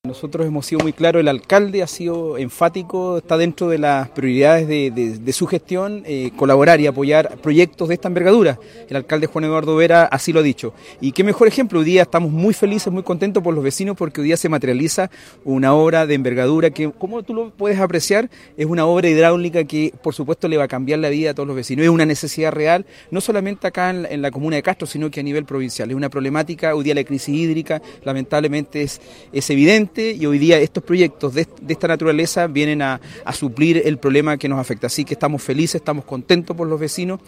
Nosotros hemos sido muy claros, el alcalde ha sido enfático, está dentro de las prioridades de su gestión, colaborar y apoyar proyectos de esta envergadura. El alcalde Juan Eduardo Vera así lo ha dicho. Y qué mejor ejemplo, hoy día estamos muy felices, muy contentos por los vecinos porque hoy día se materializa una obra de envergadura que, como tú lo puedes apreciar, es una obra hidráulica que por supuesto le va a cambiar la vida a todos los vecinos. Es una necesidad real, no solamente acá en la comuna de Castro, sino que a nivel provincial. Es una problemática, hoy día la crisis hídrica lamentablemente es evidente. Y hoy día estos proyectos de esta naturaleza vienen a suplir el problema que nos afecta. Así que estamos felices, estamos contentos por los vecinos